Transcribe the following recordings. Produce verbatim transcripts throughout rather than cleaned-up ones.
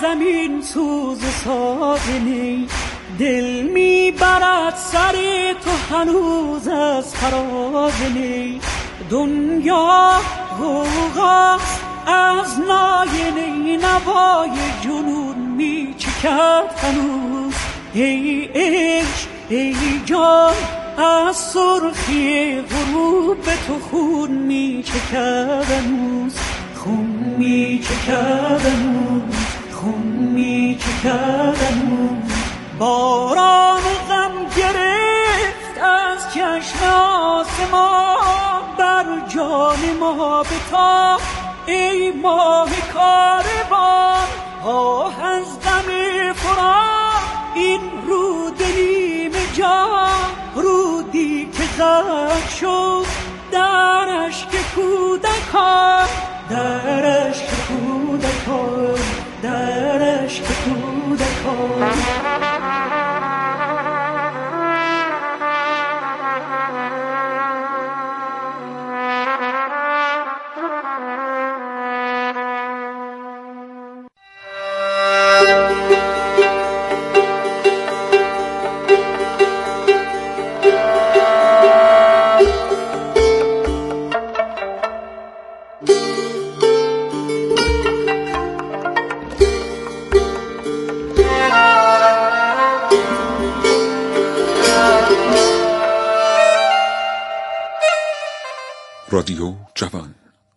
زمین سوز ساز نی، دل میبرد سر تو هنوز از فراز نی. دنیا غوغاست از نای نی، نوای جنون میچکد هنوز. ای عشق ای جان از سرخی غروب تو خون میچکد هنوز، خون میچکد هنوز، خون میچکد هنوز. باران غم گرفت از چشم آسمان بر جان ما بتاب ای ماه کاروان. آه از غم فراق این رود نیم جان، رودی که غرق شد در اشک کودکان، در اشک کودکان، در اشک کودکان. رادیو جوان.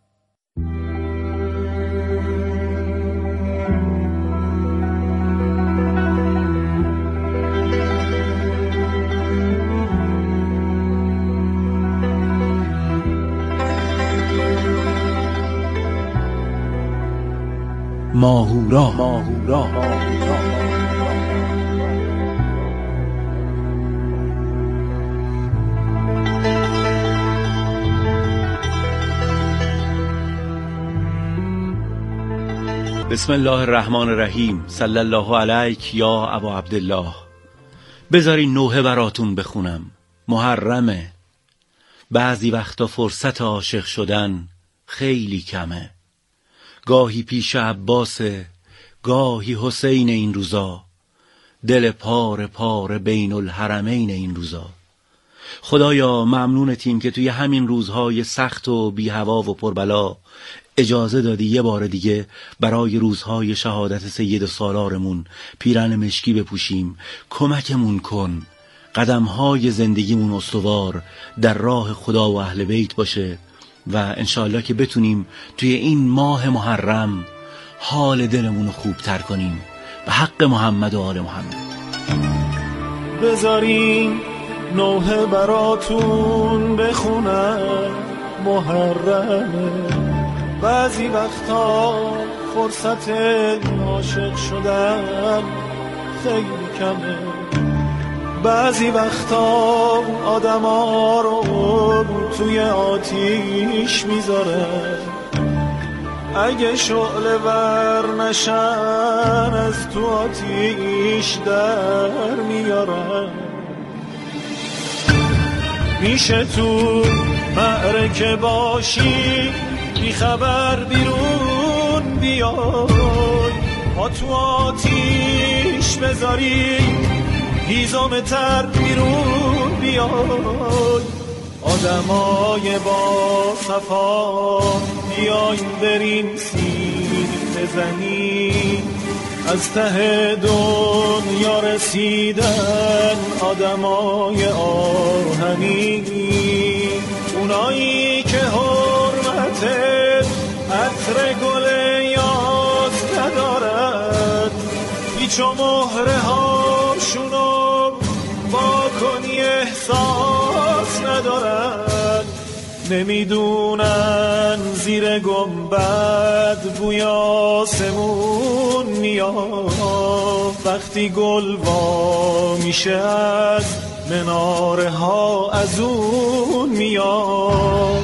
ماهورا ماهورا بسم الله الرحمن الرحیم. صلی الله علیک یا ابا عبدالله. بذاری نوحه براتون بخونم، محرمه. بعضی وقتا فرصت عاشق شدن خیلی کمه. گاهی پیش عباسه، گاهی حسین این روزا، دل پاره پاره بین الحرمین این روزا. خدایا ممنونتیم که توی همین روزهای سخت و بی هوا و پربلا اجازه دادی یه بار دیگه برای روزهای شهادت سید سالارمون پیرن مشکی بپوشیم. کمکمون کن قدمهای زندگیمون استوار در راه خدا و اهل بیت باشه و انشاءالله که بتونیم توی این ماه محرم حال دلمون رو خوبتر کنیم به حق محمد و آل محمد. بذارین نوحه براتون بخونم، محرمه. بعضی وقتا فرصت عاشق شدن خیلی کمه. بعضی وقتا آدم ها رو توی آتیش میذاره، اگه شعله ور نشن از تو آتیش در میارن. میشه تو معرکه باشی بی خبر بیرون بیای، ما تو آتیش بذاری هیزم تر بیرون بیای. آدمای با صفا بیاین بریم سیر بزنیم، از ته دنیا رسیدن آدمای آهنی، اونایی که حرمت عطر گل یاس ندارد، هیچ و مهره هاشونو با کنی احساس ندارد. نمیدونن زیر گنبد بوی آسمون میاد، وقتی گل وا میشه از مناره ها از اون میاد.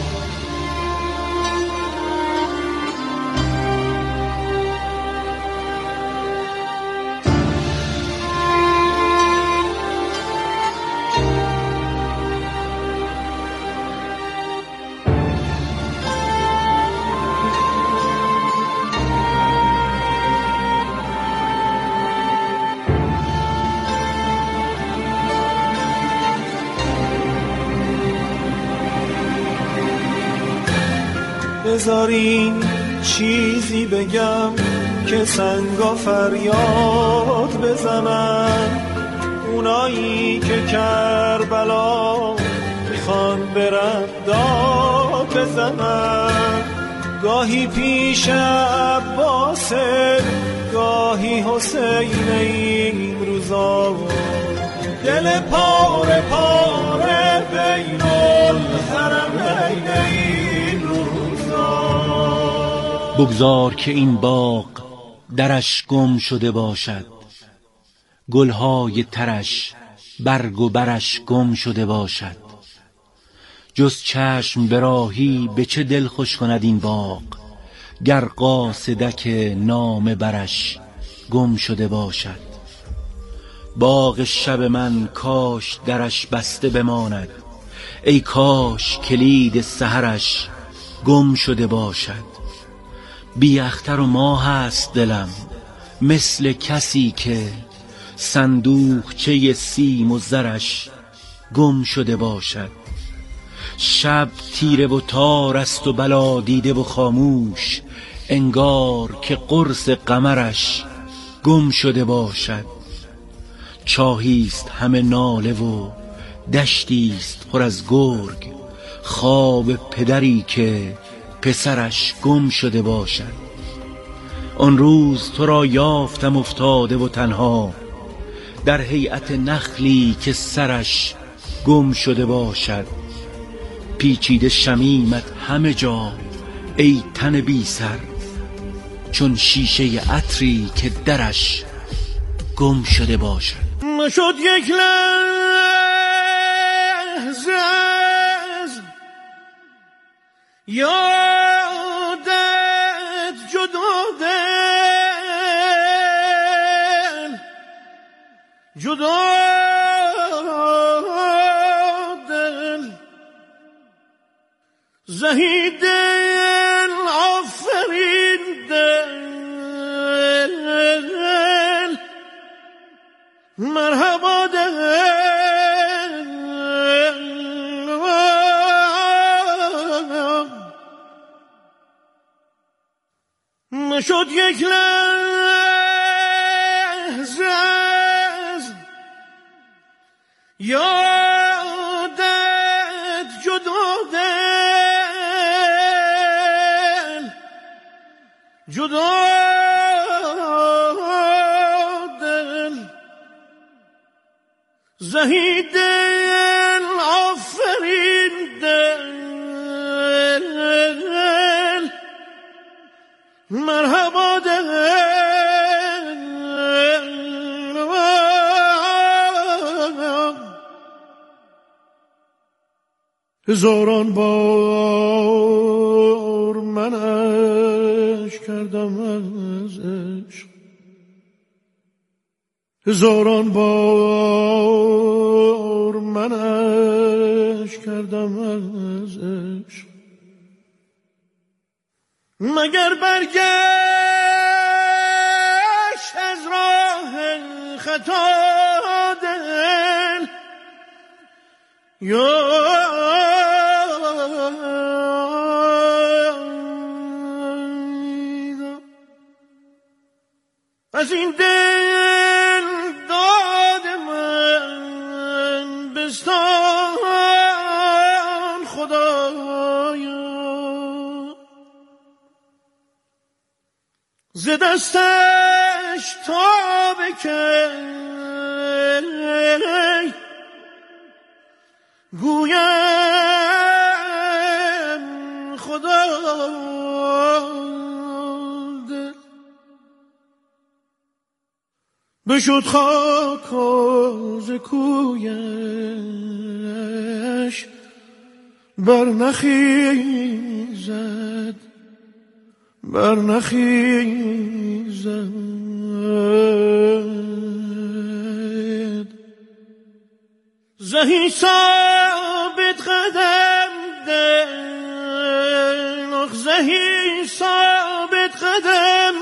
بذارین چیزی بگم که سنگا فریاد بزنن، اونایی که کربلا میخوان برن داد بزنن. گاهی پیش عباسه، گاهی حسین این روزا، دل پاره پاره بین الحرمین این روزا. بگذار که این باغ درش گم شده باشد، گلهای ترش برگ و برش گم شده باشد. جز چشم براهی به چه دل خوش کند این باغ، گر قاصدک نامه برش گم شده باشد. باغ شب من کاش درش بسته بماند، ای کاش کلید سحرش گم شده باشد. بی اختر و ماه است دلم، مثل کسی که صندوقچه سیم و زرش گم شده باشد. شب تیره و تار است و بلا دیده و خاموش، انگار که قرص قمرش گم شده باشد. چاهیست همه ناله و دشتیست پر از گرگ، خواب پدری که پسرش گم شده باشد. آن روز تو را یافتم افتاده و تنها، در هیئت نخلی که سرش گم شده باشد. پیچیده شمیمت همه جا ای تن بی سر، چون شیشه عطری که درش گم شده باشد. نشد یک لحظه از یادت جدا دل، جدا دل زهی دل آفرین دل، مرحبا دل. نشد یک لحظه از یادت جدا دل، جدا دل زهی دل آفرین دل، مرحبا دل. هزاران بار من عشق کردم از عشق، هزاران بار من عشق کردم از عشق. مگر برگشت از راه خطا دل، یا از این دل داد من بستان خدایا، ز دستش تا بکن گویم خدا دل. بشد خاک ز کویش بر نخیزد، بر نخیزد. زهی ثابت قدم دل، آخ زهی ثابت قدم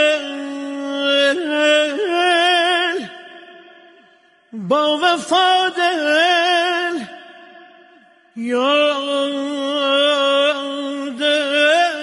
دل، با وفا دل، یا دل.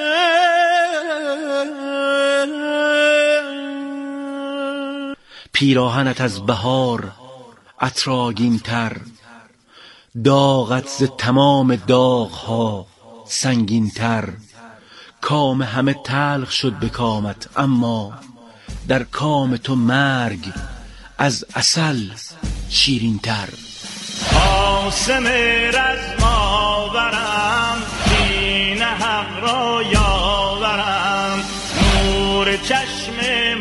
پیراهنت از بهار عطرآگین تر، داغت ز تمام داغها سنگین تر. کام همه تلخ شد به کامت، اما در کام تو مرگ از عسل شیرین تر. قاسم رزما برم، دین حق را یاورم، نور چشم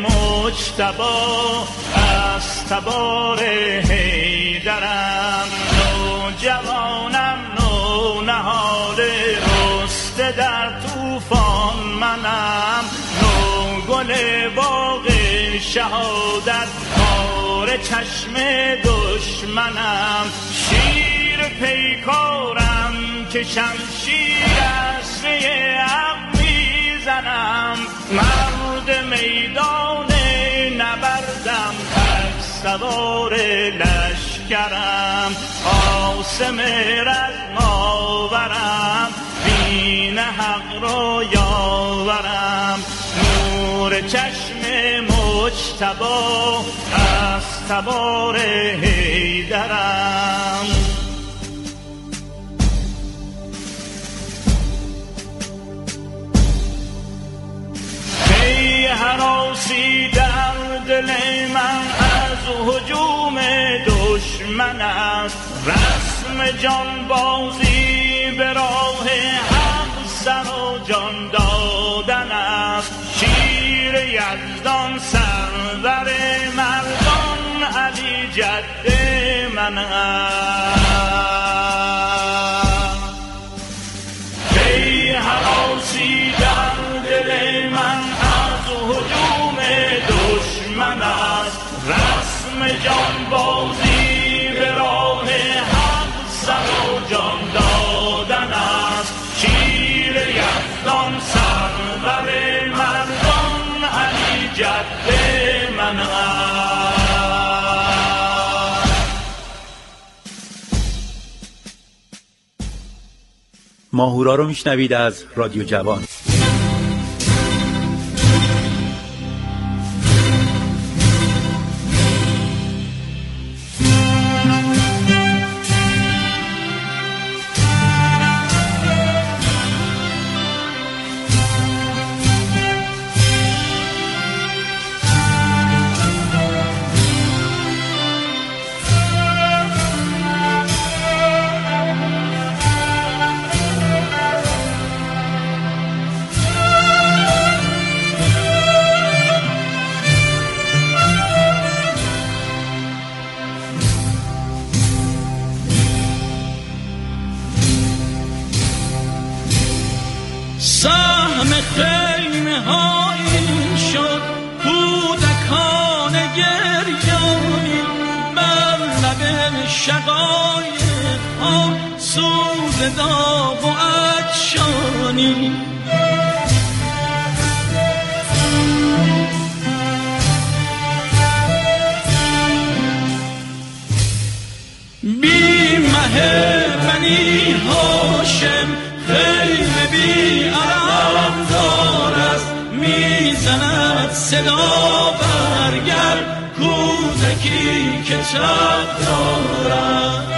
مجتبی از تبار حیدرم. نو جوانم نو نهاله رسته در طوفان منم، نو گل باغ شهادت کار چشم دشمنم. شیر پیکارم که شمشیر اسره حق میزنم، مرد میدان نبردم تک سوار لشکرم. قاسم رزماورم، دین حق را یاورم، نور چشم مجتبی از تبار حیدرم. ای هراسی در دل من از هجوم دشمن است، رسم جانبازی به راه حق سر و جان دادن است. شیر یزدان سرور مردان علی جد من است. ای هراسی در دل من از هجوم دشمن است، رسم جانبازی به راه حق سر و جان دادن است. شیر یزدان سرور مردان علی جد من است. ماهورا رو میشنوید از رادیو جوان. سهم خیمه هایی شد کودکان گریانی، بر لب شقایق ها سوز داغ و عطشانی. بی مه بنی هاشم خیمه بی علم دار است، میزند صدا برگر کودکی که چپ دارد.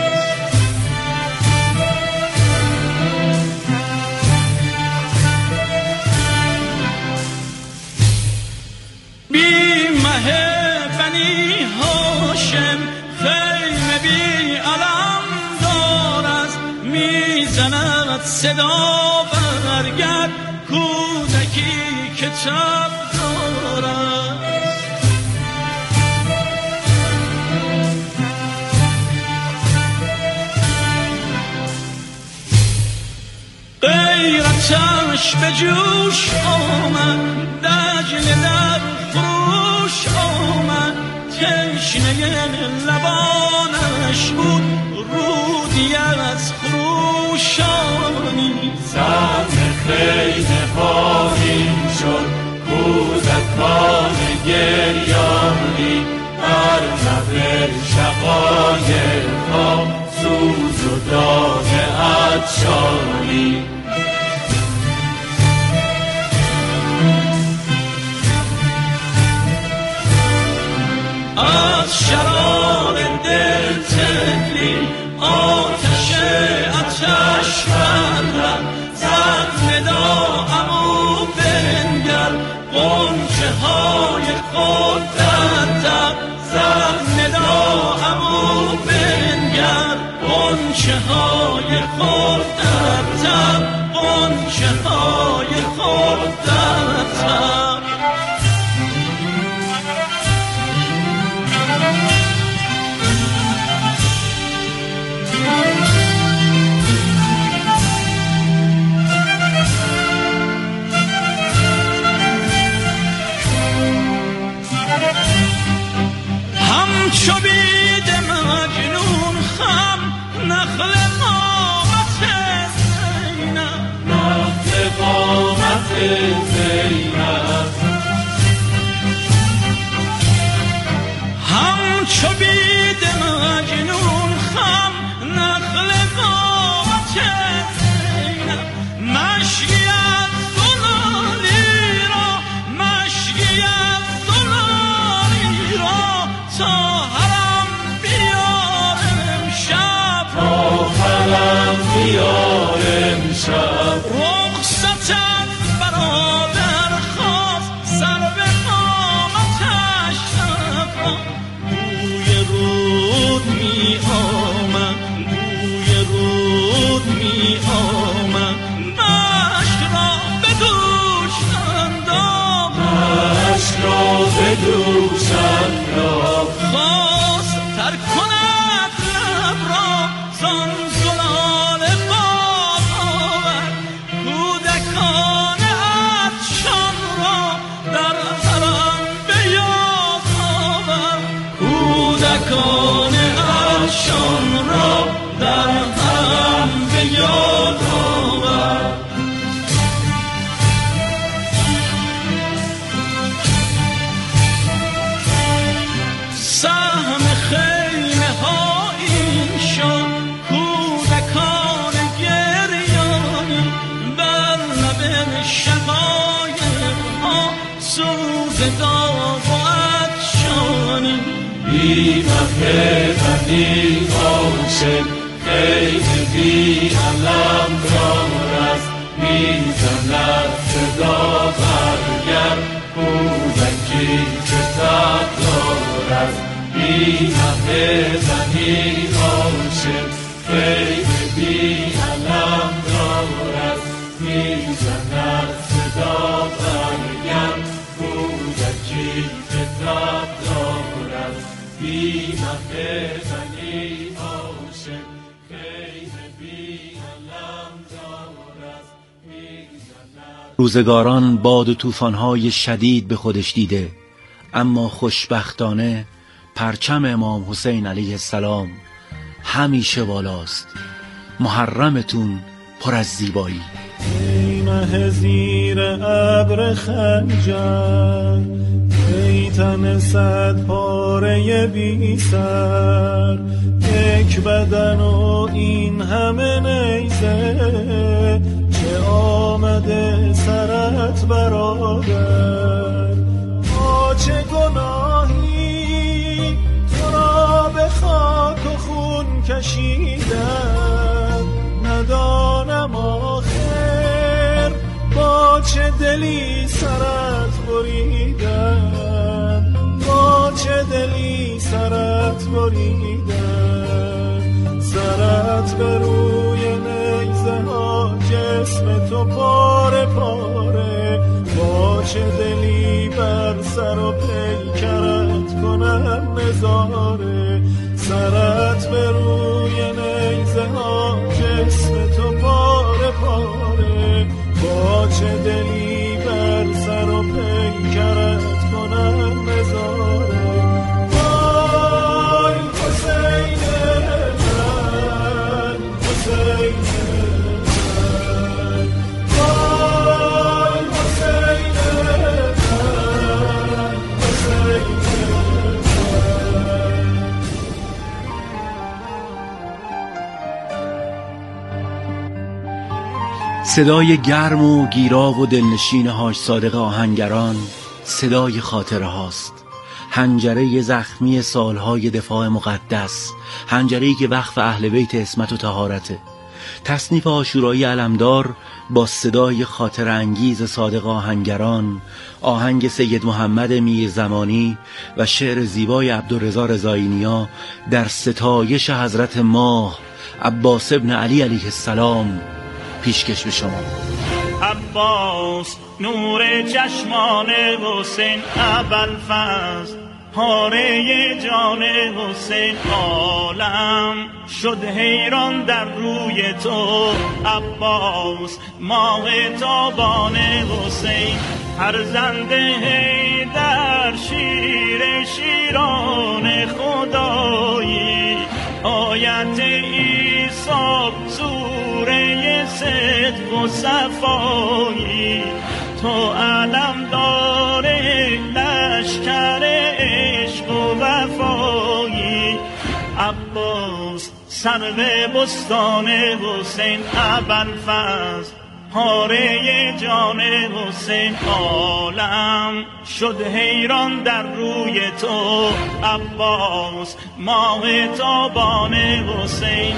بی مه بنی هاشم خیمه بی علم دار است، میزند صدا برگر کودکی که چپ دارد. غیرتش به جوش آمد، دجل در خروش آمد، تشنه لبانش بود رودی از خروشانی. سهم خیمه پایین شد کودکان گریانی، بر لب شقایق ها سوز و داغ عطشانی. بی مهربانی عاشق خیلی بی علم دار است میزند صدا برگر کودکی که تقدار است بی مهربانی عاشق خیلی بی علم دار است میزند صدا برگر کودکی که تقدار است بی مهربانی عاشق خیلی بی علم دار است میزند. روزگاران باد و طوفان‌های شدید به خودش دیده، اما خوشبختانه پرچم امام حسین علیه السلام همیشه بالاست. محرمتون پر از زیبایی. ای مه زیر ابر خنجر، ای تن صد پاره بی سر، یک بدن و این همه نیزه، چه آمده سرت برادر، ما چه گناهی تو را به خاک و خون کشیدن، ندانم آخر با چه دلی سرت بریدن، با چه دلی سرت بریدن، سرت به روی نیزه ها جسم تو پاره پاره، با چه دلی بر سر و پیکرت کنم نظاره، سرت به روی نیزه ها جسم تو پاره پاره، با چه دلی بر سر و پیکرت کنم نظاره. وای حسین من، حسین من، وای حسین من، حسین صدای گرم و گیرا و دلنشین حاج صادق آهنگران صدای خاطره هاست. حنجره زخمی سالهای دفاع مقدس، حنجره‌ای که وقف اهل بیت عصمت و طهارته. تصنیف عاشورایی علمدار با صدای خاطره انگیز صادق آهنگران، آهنگ سید محمد میرزمانی و شعر زیبای عبدالرضا رضایی نیا در ستایش حضرت ماه عباس ابن علی علیه السلام پیشکش به شما. عباس نور چشمان حسین، ابوالفضل پاره جان حسین، عالم شد حیران در روی تو. عباس ماه تابان حسین، فرزند حیدر شیر شیران خدایی، آیت عیسی سوره صدق و صفایی، تو علم داره لشکر عشق و وفایی. عباس سرو بستان حسین، ابوالفضل پاره جان حسین، عالم شد حیران در روی تو. عباس ماه تابان حسین،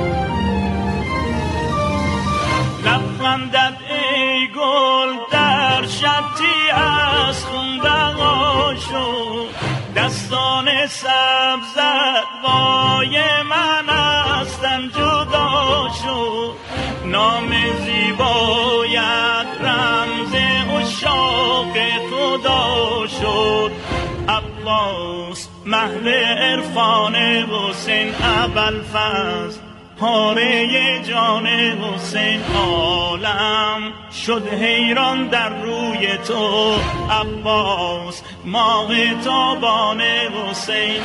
لبخندت ای گل در شبتی از خون رها شد، دستان سبزت وای من ازم جدا شد، نام زیبایت رمز عشاق خدا شد. عباس محل عرفان حسین، ابوالفضل پاره جان حسین، عالم شد حیران در روی تو. عباس ماه تابان حسین،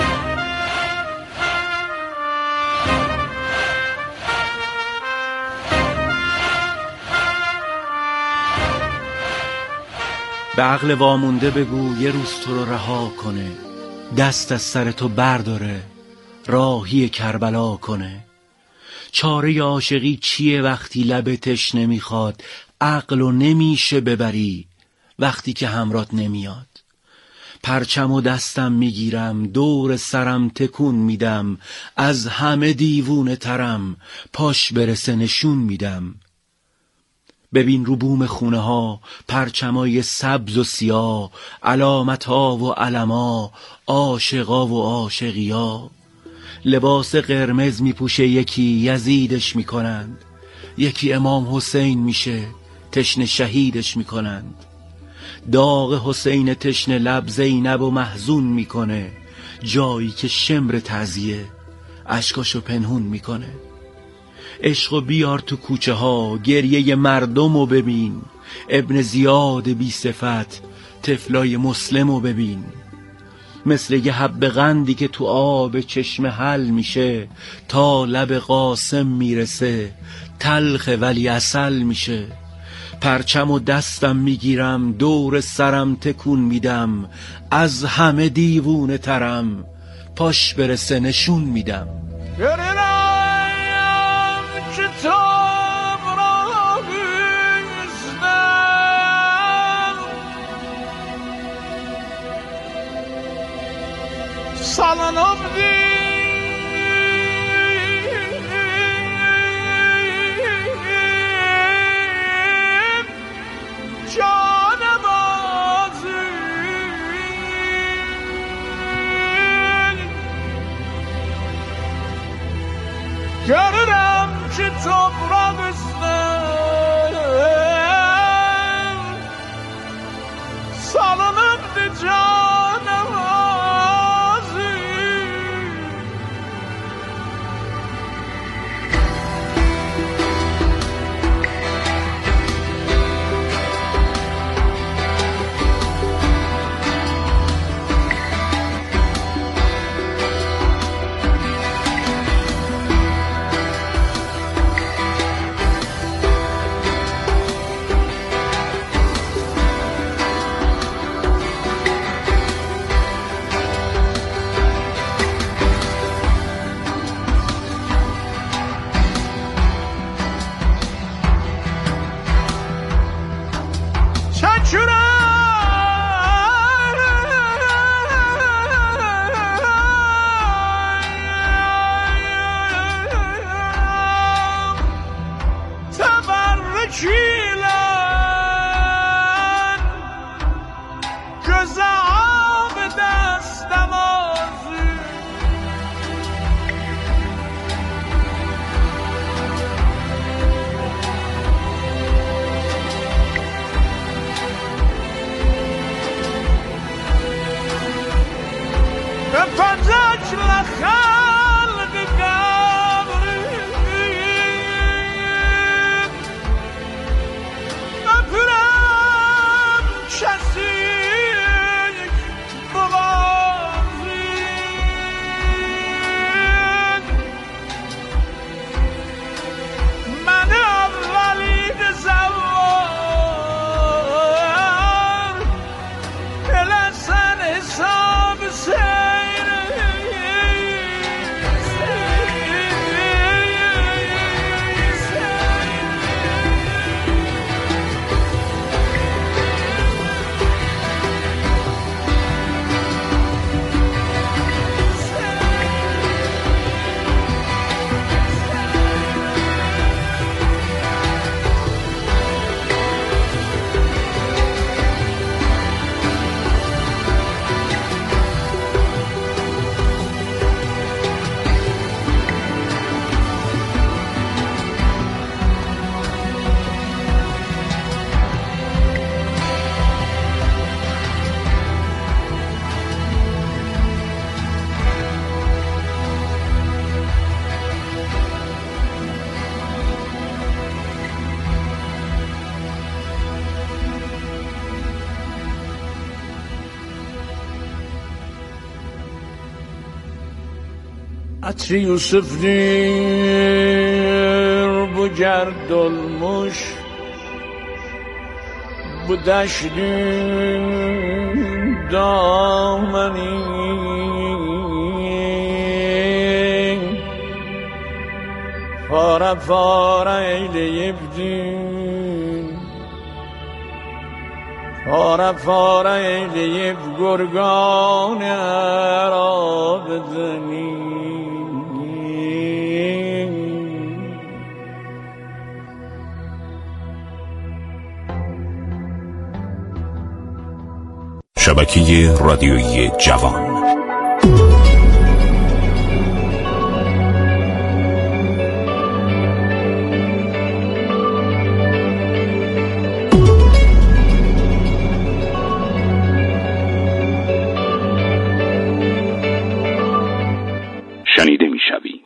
به عقل وامونده بگو یه روز تو رو رها کنه، دست از سر تو برداره راهی کربلا کنه. چاره عاشقی چیه وقتی لبتش نمیخواد، عقل و نمیشه ببری وقتی که همرات نمیاد. پرچم و دستم میگیرم، دور سرم تکون میدم، از همه دیوونه ترم، پاش برسه نشون میدم. ببین رو بوم خونه ها پرچمای سبز و سیاه، علامت ها و علما، عاشقا و عاشقیا. لباس قرمز میپوشه یکی، یزیدش میکنند، یکی امام حسین میشه، تشنه شهیدش میکنند. داغ حسین تشنه لب زینب و محزون میکنه، جایی که شمر تعزیه اشکاشو پنهون میکنه. عشقو بیار تو کوچه ها، گریه مردمو ببین، ابن زیاد بی صفت طفلای مسلمو ببین. مثل یه حب قندی که تو آب چشم حل میشه، تا لب قاسم میرسه تلخ ولی عسل میشه. پرچم و دستم میگیرم، دور سرم تکون میدم، از همه دیوونه ترم، پاش برسه نشون میدم. Sallanıp canım azim, görürüm ki toprak üstüne sallanıp canım عطر Yusuf'dur bu gerd olmuş, bu deştin dameni, fara fara eyleyipdin, Fara fara eleyip gurgan arabedeni. شبکه رادیویی جوان. شنیده می‌شوی.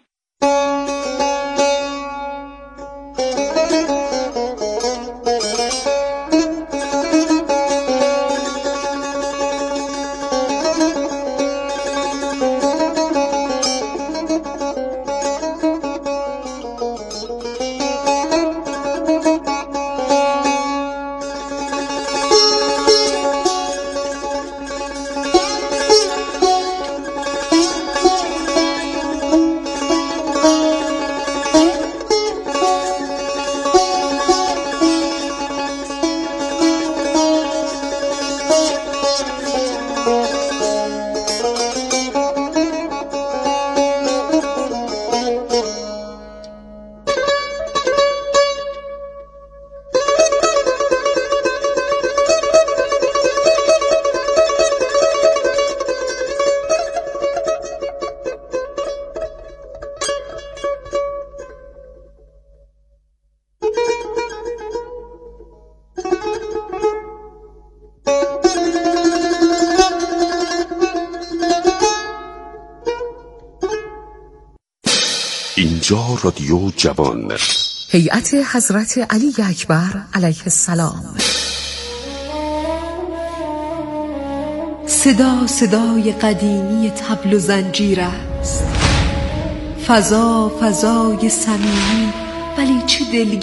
اینجا رادیو جوان. هیئت حضرت علی اکبر علیه السلام. صدا صدای قدیمی طبل و زنجیر است، فضا فضای صمیمی ولی چه دلگیر